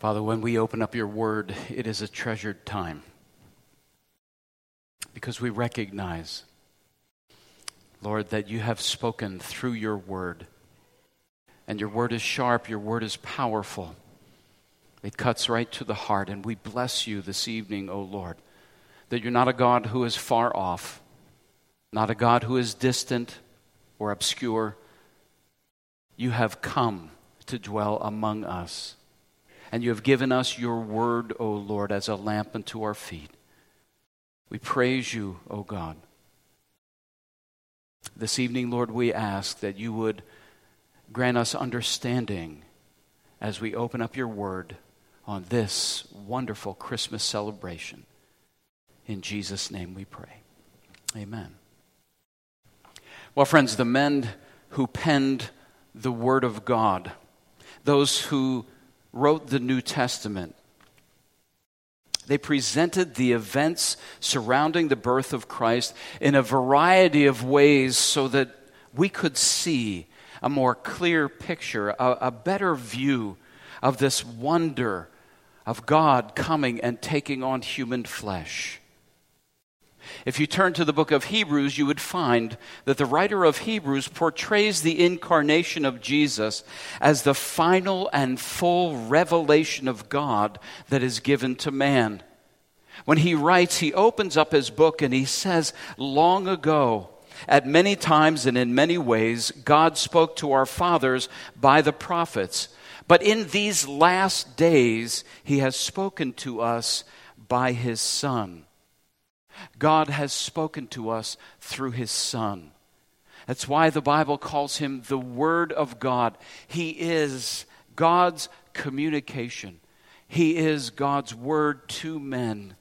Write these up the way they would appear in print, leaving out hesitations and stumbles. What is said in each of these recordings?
Father, when we open up your word, it is a treasured time because we recognize, Lord, that you have spoken through your word. And your word is sharp, your word is powerful. It cuts right to the heart, and we bless you this evening, O Lord, that you're not a God who is far off, not a God who is distant or obscure. You have come to dwell among us. And you have given us your word, O Lord, as a lamp unto our feet. We praise you, O God. This evening, Lord, we ask that you would grant us understanding as we open up your word on this wonderful Christmas celebration. In Jesus' name we pray. Amen. Well, friends, the men who penned the Word of God, those who wrote the New Testament, they presented the events surrounding the birth of Christ in a variety of ways so that we could see a more clear picture, a better view of this wonder of God coming and taking on human flesh. If you turn to the book of Hebrews, you would find that the writer of Hebrews portrays the incarnation of Jesus as the final and full revelation of God that is given to man. When he writes, he opens up his book and he says, long ago, at many times and in many ways, God spoke to our fathers by the prophets. But in these last days, he has spoken to us by his Son. God has spoken to us through his Son. That's why the Bible calls him the Word of God. He is God's communication. He is God's Word to men.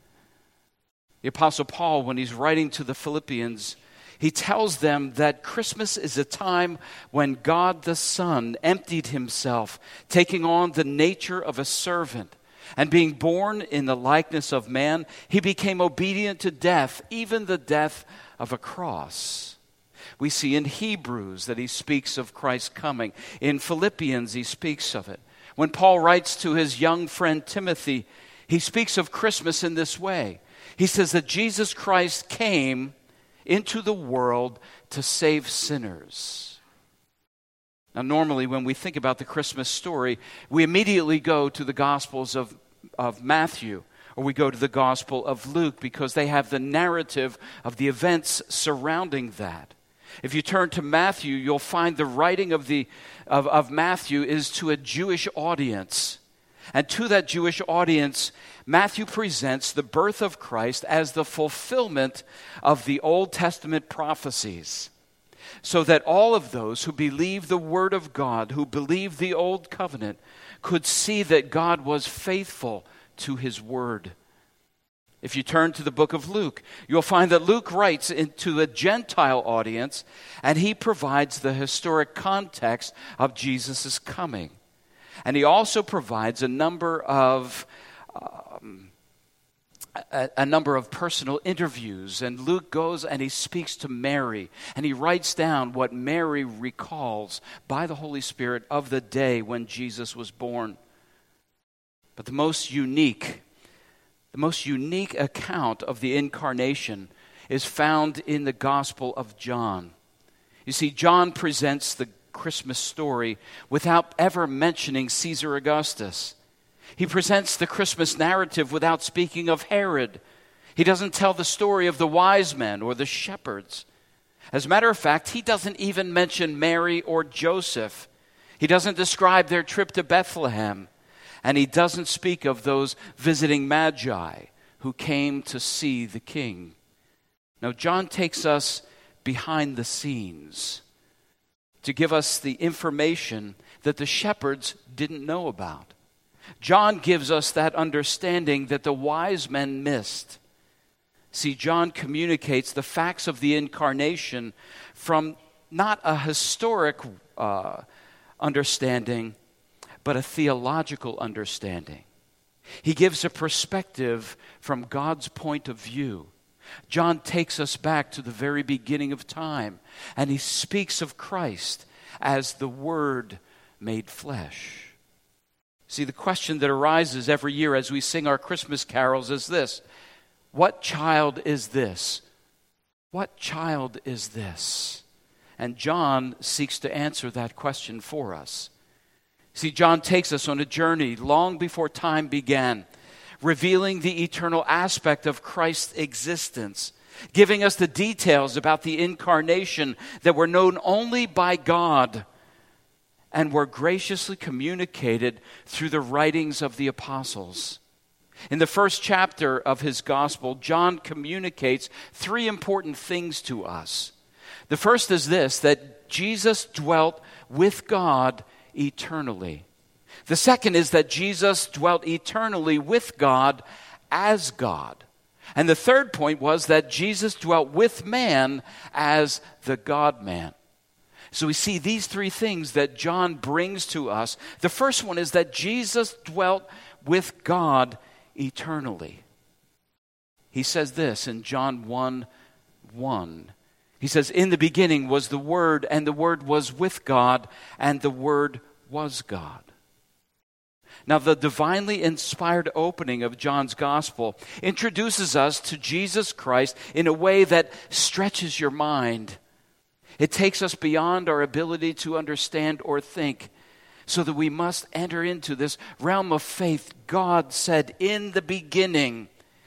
The Apostle Paul, when he's writing to the Philippians, he tells them that Christmas is a time when God the Son emptied himself, taking on the nature of a servant. And being born in the likeness of man, he became obedient to death, even the death of a cross. We see in Hebrews that he speaks of Christ coming. In Philippians, he speaks of it. When Paul writes to his young friend Timothy, he speaks of Christmas in this way. He says that Jesus Christ came into the world to save sinners. Now, normally when we think about the Christmas story, we immediately go to the Gospels of Matthew, or we go to the Gospel of Luke, because they have the narrative of the events surrounding that. If you turn to Matthew, you'll find the writing of Matthew is to a Jewish audience. And to that Jewish audience, Matthew presents the birth of Christ as the fulfillment of the Old Testament prophecies, so that all of those who believe the Word of God, who believe the Old Covenant, could see that God was faithful to his Word. If you turn to the book of Luke, you'll find that Luke writes into a Gentile audience, and he provides the historic context of Jesus' coming. And he also provides a number of personal interviews. And Luke goes and he speaks to Mary, and he writes down what Mary recalls by the Holy Spirit of the day when Jesus was born. But the most unique account of the incarnation is found in the Gospel of John. You see, John presents the Christmas story without ever mentioning Caesar Augustus. He presents the Christmas narrative without speaking of Herod. He doesn't tell the story of the wise men or the shepherds. As a matter of fact, he doesn't even mention Mary or Joseph. He doesn't describe their trip to Bethlehem. And he doesn't speak of those visiting magi who came to see the king. Now, John takes us behind the scenes to give us the information that the shepherds didn't know about. John gives us that understanding that the wise men missed. See, John communicates the facts of the incarnation from not a historic understanding, but a theological understanding. He gives a perspective from God's point of view. John takes us back to the very beginning of time, and he speaks of Christ as the Word made flesh. See, the question that arises every year as we sing our Christmas carols is this: what child is this? What child is this? And John seeks to answer that question for us. See, John takes us on a journey long before time began, revealing the eternal aspect of Christ's existence, giving us the details about the incarnation that were known only by God and were graciously communicated through the writings of the apostles. In the first chapter of his gospel, John communicates three important things to us. The first is this: that Jesus dwelt with God eternally. The second is that Jesus dwelt eternally with God as God. And the third point was that Jesus dwelt with man as the God-man. So we see these three things that John brings to us. The first one is that Jesus dwelt with God eternally. He says this in John 1:1. He says, "In the beginning was the Word, and the Word was with God, and the Word was God." Now, the divinely inspired opening of John's Gospel introduces us to Jesus Christ in a way that stretches your mind. It takes us beyond our ability to understand or think, so that we must enter into this realm of faith. God said, in the beginning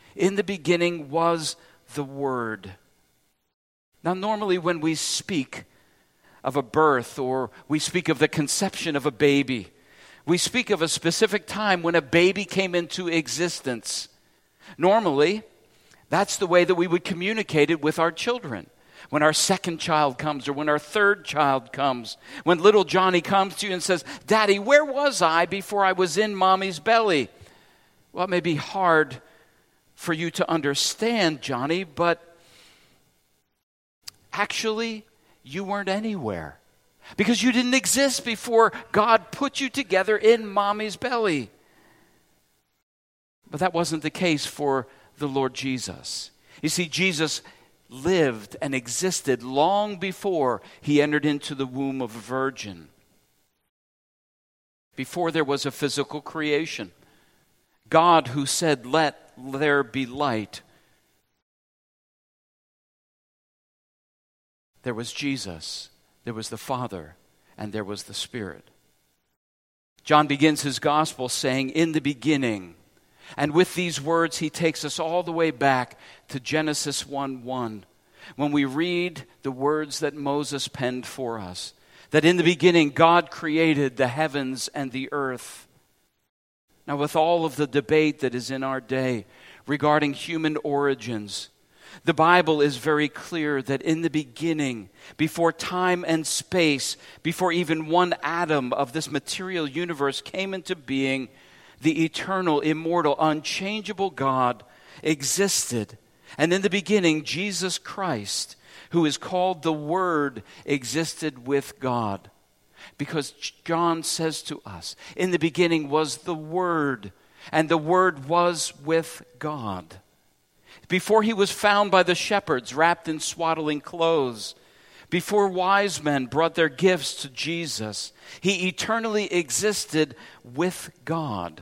was the Word. Now, normally when we speak of a birth or we speak of the conception of a baby, we speak of a specific time when a baby came into existence. Normally, that's the way that we would communicate it with our children. When our second child comes or when our third child comes, when little Johnny comes to you and says, "Daddy, where was I before I was in mommy's belly?" Well, it may be hard for you to understand, Johnny, but actually, you weren't anywhere because you didn't exist before God put you together in mommy's belly. But that wasn't the case for the Lord Jesus. You see, Jesus lived and existed long before he entered into the womb of a virgin. Before there was a physical creation. God who said, "Let there be light." There was Jesus, there was the Father, and there was the Spirit. John begins his gospel saying, "In the beginning." And with these words, he takes us all the way back to Genesis 1:1, when we read the words that Moses penned for us, that in the beginning God created the heavens and the earth. Now, with all of the debate that is in our day regarding human origins, the Bible is very clear that in the beginning, before time and space, before even one atom of this material universe came into being, the eternal, immortal, unchangeable God existed. And in the beginning, Jesus Christ, who is called the Word, existed with God. Because John says to us, in the beginning was the Word, and the Word was with God. Before he was found by the shepherds wrapped in swaddling clothes, before wise men brought their gifts to Jesus, he eternally existed with God.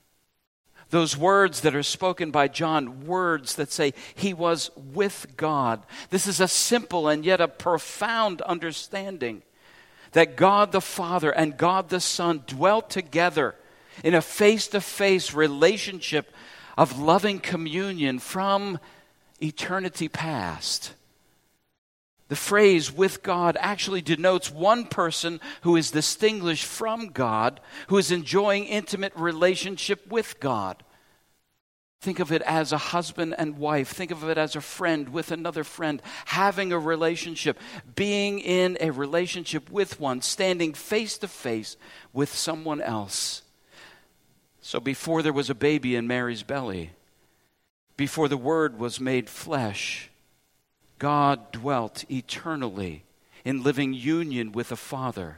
Those words that are spoken by John, words that say he was with God. This is a simple and yet a profound understanding that God the Father and God the Son dwelt together in a face-to-face relationship of loving communion from eternity past. The phrase "with God" actually denotes one person who is distinguished from God, who is enjoying intimate relationship with God. Think of it as a husband and wife. Think of it as a friend with another friend, having a relationship, being in a relationship with one, standing face to face with someone else. So before there was a baby in Mary's belly, before the Word was made flesh, God dwelt eternally in living union with the Father.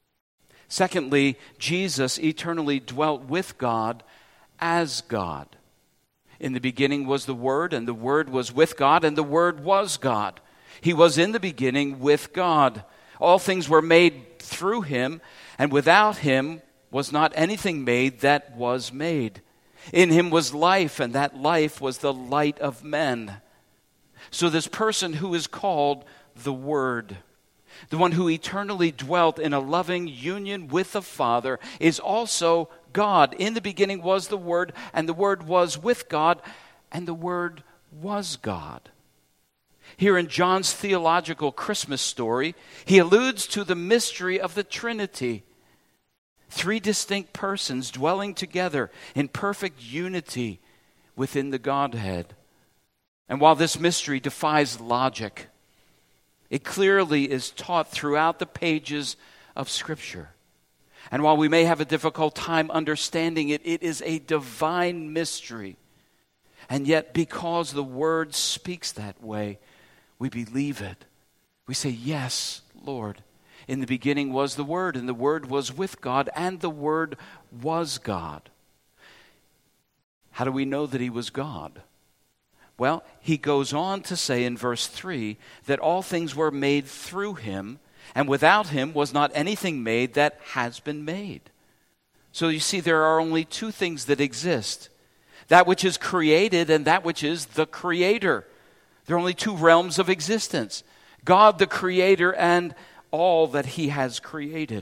Secondly, Jesus eternally dwelt with God as God. In the beginning was the Word, and the Word was with God, and the Word was God. He was in the beginning with God. All things were made through him, and without him was not anything made that was made. In him was life, and that life was the light of men. So this person who is called the Word, the one who eternally dwelt in a loving union with the Father, is also God. In the beginning was the Word, and the Word was with God, and the Word was God. Here in John's theological Christmas story, he alludes to the mystery of the Trinity. Three distinct persons dwelling together in perfect unity within the Godhead. And while this mystery defies logic, it clearly is taught throughout the pages of Scripture. And while we may have a difficult time understanding it, it is a divine mystery. And yet, because the Word speaks that way, we believe it. We say, yes, Lord. In the beginning was the Word, and the Word was with God, and the Word was God. How do we know that he was God? Well, he goes on to say in verse 3 that all things were made through him, and without him was not anything made that has been made. So you see, there are only two things that exist: that which is created and that which is the Creator. There are only two realms of existence: God the Creator and all that he has created.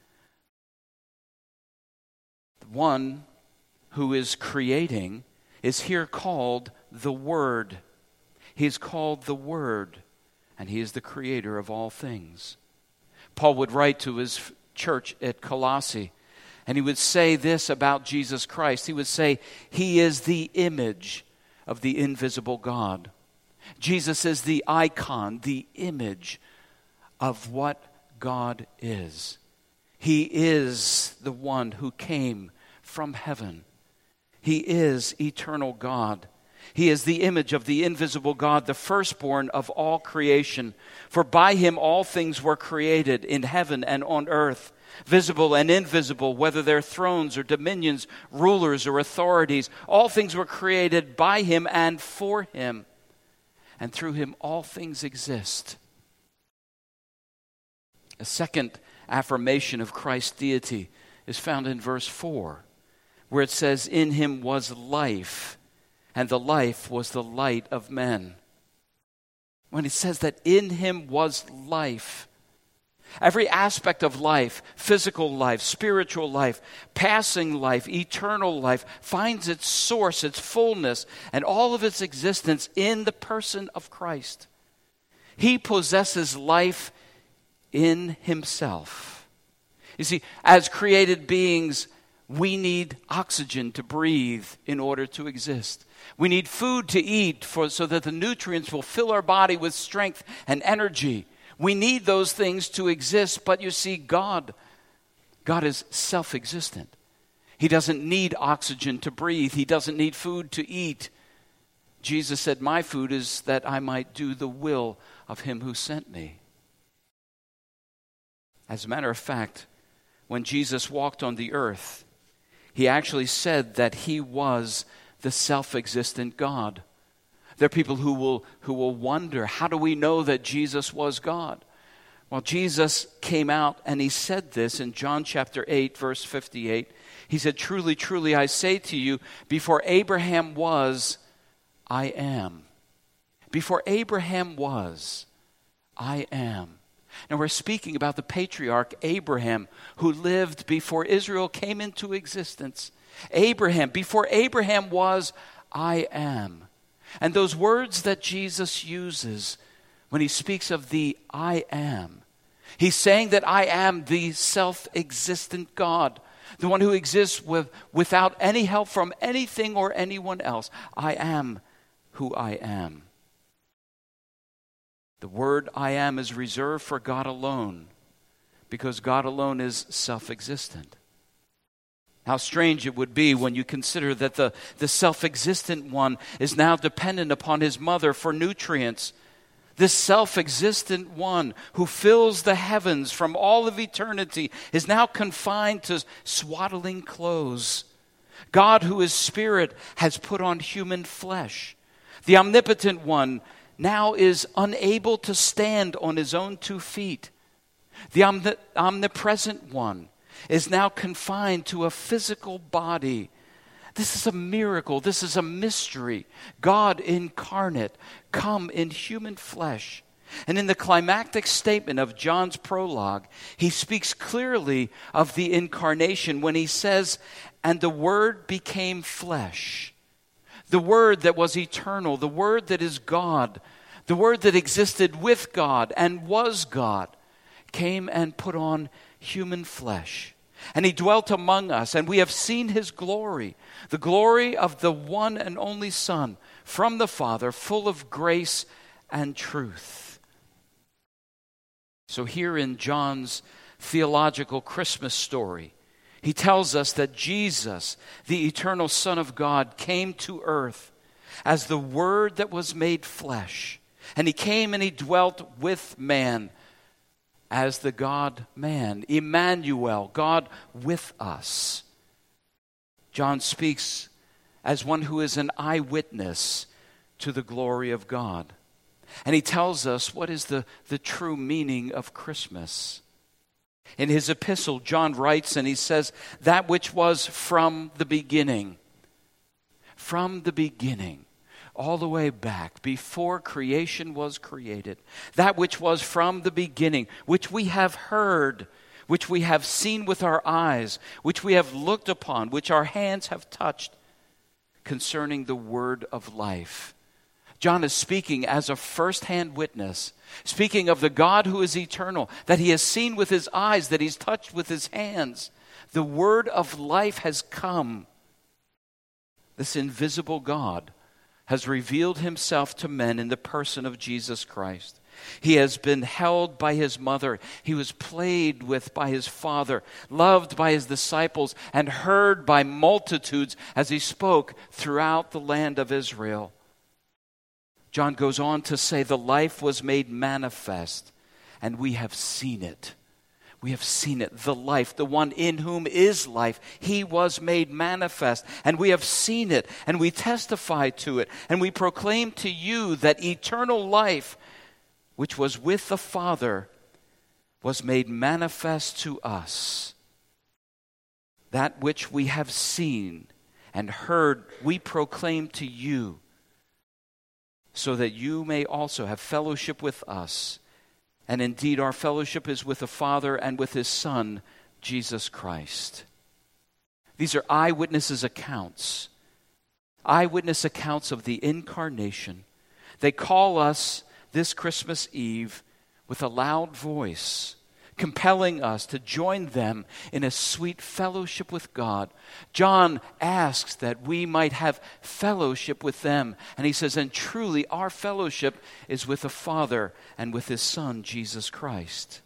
The one who is creating is here called the Word. He is called the Word, and he is the creator of all things. Paul would write to his church at Colossae, and he would say this about Jesus Christ. He would say, he is the image of the invisible God. Jesus is the icon, the image of what God is. He is the one who came from heaven. He is eternal God. He is the image of the invisible God, the firstborn of all creation. For by him all things were created in heaven and on earth, visible and invisible, whether they're thrones or dominions, rulers or authorities. All things were created by him and for him. And through him all things exist. A second affirmation of Christ's deity is found in verse 4, where it says, in him was life, and the life was the light of men. When it says that in him was life, every aspect of life, physical life, spiritual life, passing life, eternal life, finds its source, its fullness, and all of its existence in the person of Christ. He possesses life in himself. You see, as created beings, we need oxygen to breathe in order to exist. We need food to eat so that the nutrients will fill our body with strength and energy. We need those things to exist, but you see, God is self-existent. He doesn't need oxygen to breathe. He doesn't need food to eat. Jesus said, my food is that I might do the will of him who sent me. As a matter of fact, when Jesus walked on the earth, he actually said that he was the self-existent God. There are people who will wonder, how do we know that Jesus was God? Well, Jesus came out and he said this in John chapter 8, verse 58. He said, truly, truly, I say to you, before Abraham was, I am. Before Abraham was, I am. And we're speaking about the patriarch Abraham, who lived before Israel came into existence. Abraham, before Abraham was, I am. And those words that Jesus uses when he speaks of the I am, he's saying that I am the self-existent God, the one who exists without any help from anything or anyone else. I am who I am. The word I am is reserved for God alone, because God alone is self-existent. How strange it would be when you consider that the self-existent one is now dependent upon his mother for nutrients. This self-existent one who fills the heavens from all of eternity is now confined to swaddling clothes. God, who is spirit, has put on human flesh. The omnipotent one now is unable to stand on his own 2 feet. The omnipresent one is now confined to a physical body. This is a miracle. This is a mystery. God incarnate, come in human flesh. And in the climactic statement of John's prologue, he speaks clearly of the incarnation when he says, "And the Word became flesh." The Word that was eternal, the Word that is God, the Word that existed with God and was God, came and put on human flesh. And he dwelt among us, and we have seen his glory, the glory of the one and only Son from the Father, full of grace and truth. So here in John's theological Christmas story, he tells us that Jesus, the eternal Son of God, came to earth as the Word that was made flesh. And he came and he dwelt with man as the God-man, Emmanuel, God with us. John speaks as one who is an eyewitness to the glory of God. And he tells us what is the true meaning of Christmas. In his epistle, John writes and he says, that which was from the beginning, all the way back, before creation was created, that which was from the beginning, which we have heard, which we have seen with our eyes, which we have looked upon, which our hands have touched, concerning the word of life. John is speaking as a first-hand witness, speaking of the God who is eternal, that he has seen with his eyes, that he's touched with his hands. The word of life has come. This invisible God has revealed himself to men in the person of Jesus Christ. He has been held by his mother. He was played with by his father, loved by his disciples, and heard by multitudes as he spoke throughout the land of Israel. John goes on to say, the life was made manifest, and we have seen it. We have seen it, the life, the one in whom is life. He was made manifest, and we have seen it, and we testify to it, and we proclaim to you that eternal life, which was with the Father, was made manifest to us. That which we have seen and heard, we proclaim to you, so that you may also have fellowship with us. And indeed, our fellowship is with the Father and with his Son, Jesus Christ. These are eyewitnesses' accounts. Eyewitness accounts of the incarnation. They call us this Christmas Eve with a loud voice, compelling us to join them in a sweet fellowship with God. John asks that we might have fellowship with them. And he says, and truly our fellowship is with the Father and with his Son, Jesus Christ.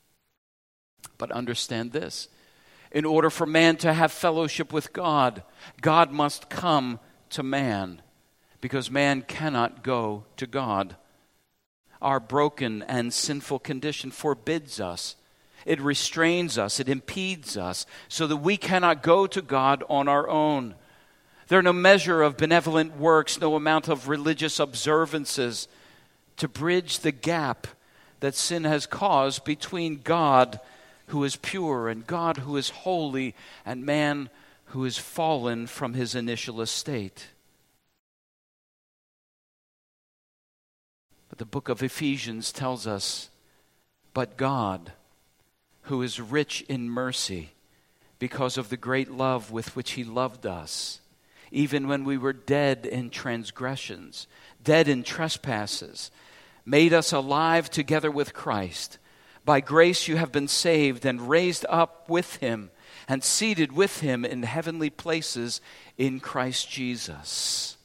But understand this. In order for man to have fellowship with God, God must come to man, because man cannot go to God. Our broken and sinful condition forbids us. It restrains us, it impedes us, so that we cannot go to God on our own. There are no measure of benevolent works, no amount of religious observances to bridge the gap that sin has caused between God who is pure and God who is holy and man who is fallen from his initial estate. But the book of Ephesians tells us, but God, who is rich in mercy, because of the great love with which he loved us, even when we were dead in transgressions, dead in trespasses, made us alive together with Christ. By grace you have been saved and raised up with him and seated with him in heavenly places in Christ Jesus.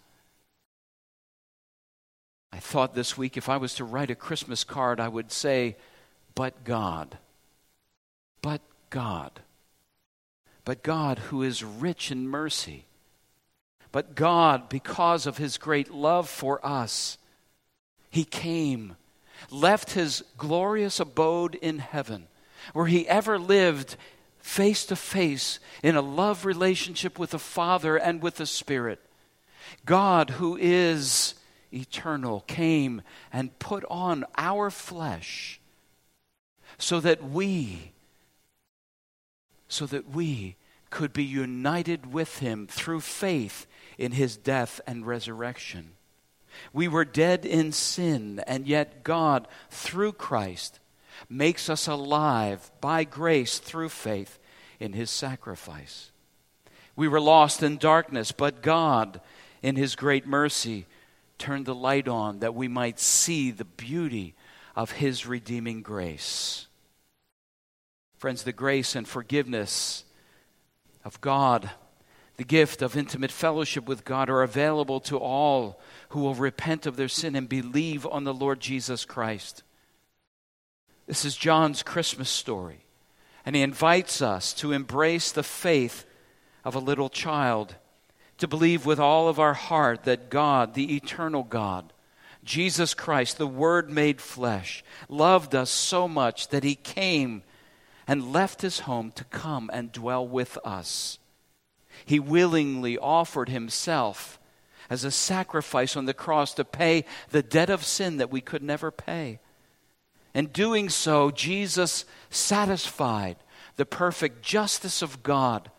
I thought this week, if I was to write a Christmas card, I would say, but God. But God. But God who is rich in mercy. But God, because of his great love for us, he came, left his glorious abode in heaven, where he ever lived face to face in a love relationship with the Father and with the Spirit. God, who is eternal, came and put on our flesh so that we so that we could be united with him through faith in his death and resurrection. We were dead in sin, and yet God, through Christ, makes us alive by grace through faith in his sacrifice. We were lost in darkness, but God, in his great mercy, turned the light on that we might see the beauty of his redeeming grace. Friends, the grace and forgiveness of God, the gift of intimate fellowship with God, are available to all who will repent of their sin and believe on the Lord Jesus Christ. This is John's Christmas story, and he invites us to embrace the faith of a little child, to believe with all of our heart that God, the eternal God, Jesus Christ, the Word made flesh, loved us so much that he came and left his home to come and dwell with us. He willingly offered himself as a sacrifice on the cross to pay the debt of sin that we could never pay. In doing so, Jesus satisfied the perfect justice of God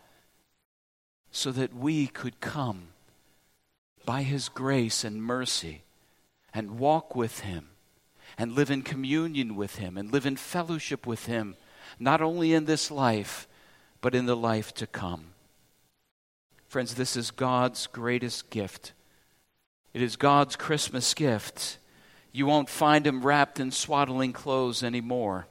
so that we could come by his grace and mercy and walk with him and live in communion with him and live in fellowship with him, not only in this life, but in the life to come. Friends, this is God's greatest gift. It is God's Christmas gift. You won't find him wrapped in swaddling clothes anymore.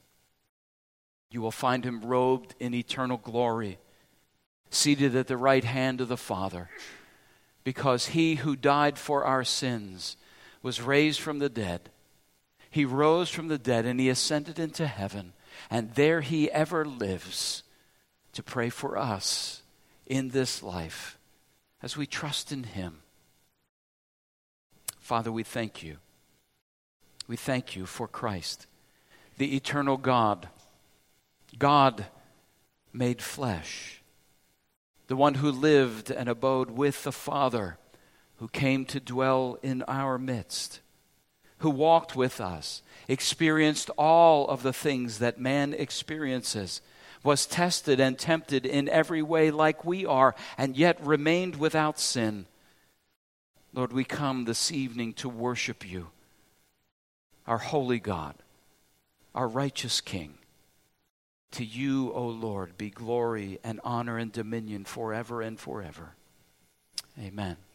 You will find him robed in eternal glory, seated at the right hand of the Father, because he who died for our sins was raised from the dead. He rose from the dead and he ascended into heaven, and there he ever lives to pray for us in this life as we trust in him. Father, we thank you. We thank you for Christ, the eternal God, God made flesh, the one who lived and abode with the Father, who came to dwell in our midst, who walked with us, experienced all of the things that man experiences, was tested and tempted in every way like we are, and yet remained without sin. Lord, we come this evening to worship you, our holy God, our righteous King. To you, O Lord, be glory and honor and dominion forever and forever. Amen.